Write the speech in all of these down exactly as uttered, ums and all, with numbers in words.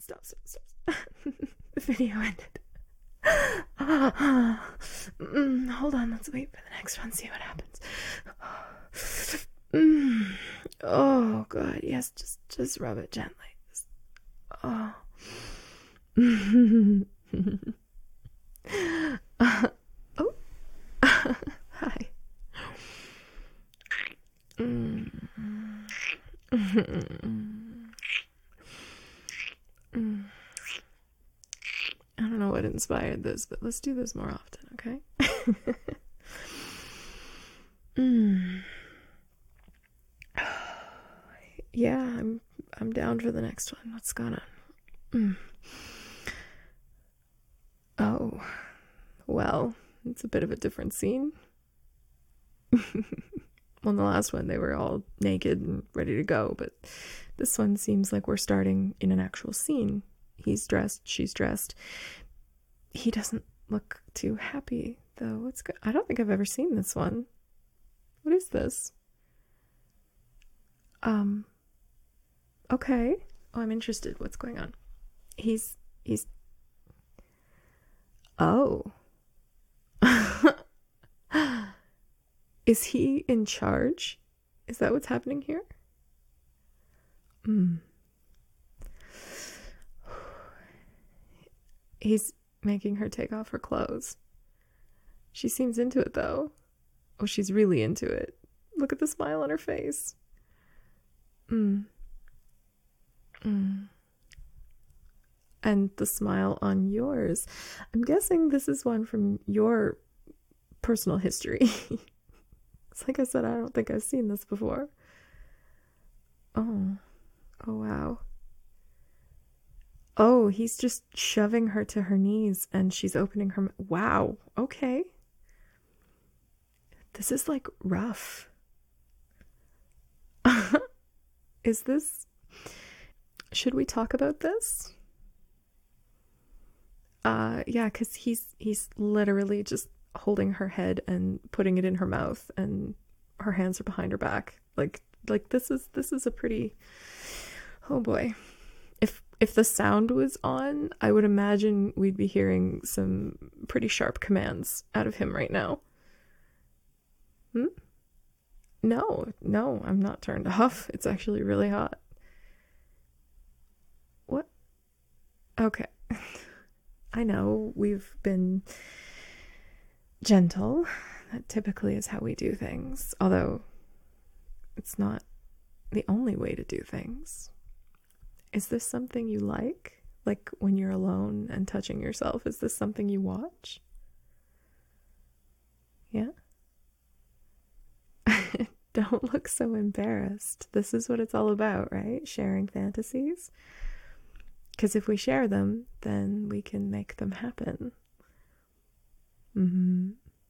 stop, stop, stop. The video ended. mm, hold on, let's wait for the next one, see what happens. mm. Oh god, yes, just just rub it gently. Just, oh. uh, oh. Hi. Mm. mm. I don't know what inspired this, but let's do this more often, okay? mm. Yeah, I'm I'm down for the next one. What's going on? Mm. Oh, well, it's a bit of a different scene. Well, in the last one, they were all naked and ready to go, but this one seems like we're starting in an actual scene. He's dressed, she's dressed. He doesn't look too happy, though. What's good? I don't think I've ever seen this one. What is this? Um, okay. Oh, I'm interested. What's going on? He's, he's, oh. Is he in charge? Is that what's happening here? Hmm. He's making her take off her clothes. She seems into it, though. Oh, she's really into it. Look at the smile on her face. Hmm. Hmm. And the smile on yours. I'm guessing this is one from your personal history. It's like I said, I don't think I've seen this before. Oh. Oh, wow. Oh, he's just shoving her to her knees and she's opening her... Wow. Okay. This is like rough. Is this... Should we talk about this? Uh, yeah, because he's he's literally just holding her head and putting it in her mouth, and her hands are behind her back. Like like this is this is a pretty... Oh boy. If if the sound was on, I would imagine we'd be hearing some pretty sharp commands out of him right now. Hmm? No, no, I'm not turned off. It's actually really hot. What? Okay. I know we've been gentle. That typically is how we do things. Although it's not the only way to do things. Is this something you like? Like when you're alone and touching yourself, is this something you watch? Yeah? Don't look so embarrassed. This is what it's all about, right? Sharing fantasies. Because if we share them, then we can make them happen. Mm-hmm.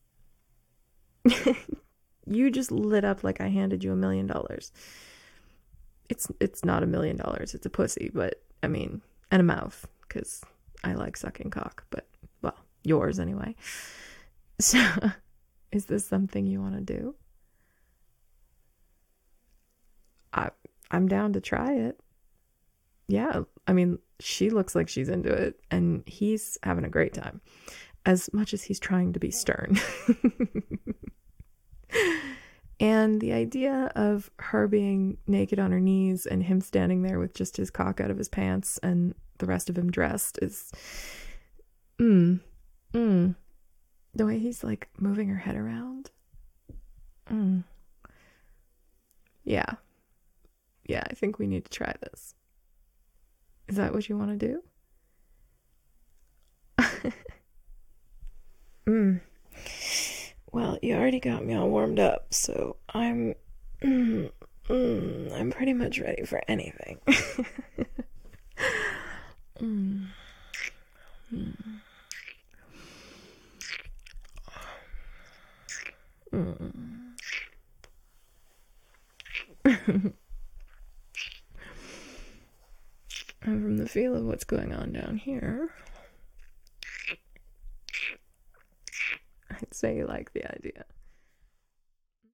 You just lit up like I handed you a million dollars. It's it's not a million dollars. It's a pussy, but I mean, and a mouth, because I like sucking cock. But well, yours anyway. So, is this something you want to do? I I'm down to try it. Yeah, I mean, she looks like she's into it, and he's having a great time, as much as he's trying to be stern. And the idea of her being naked on her knees and him standing there with just his cock out of his pants and the rest of him dressed is... Mm. Mm. The way he's, like, moving her head around. Mm. Yeah. Yeah, I think we need to try this. Is that what you want to do? mm. Well, you already got me all warmed up, so I'm... Mm, mm, I'm pretty much ready for anything. mm. Mm. Mm. And from the feel of what's going on down here, I'd say you like the idea.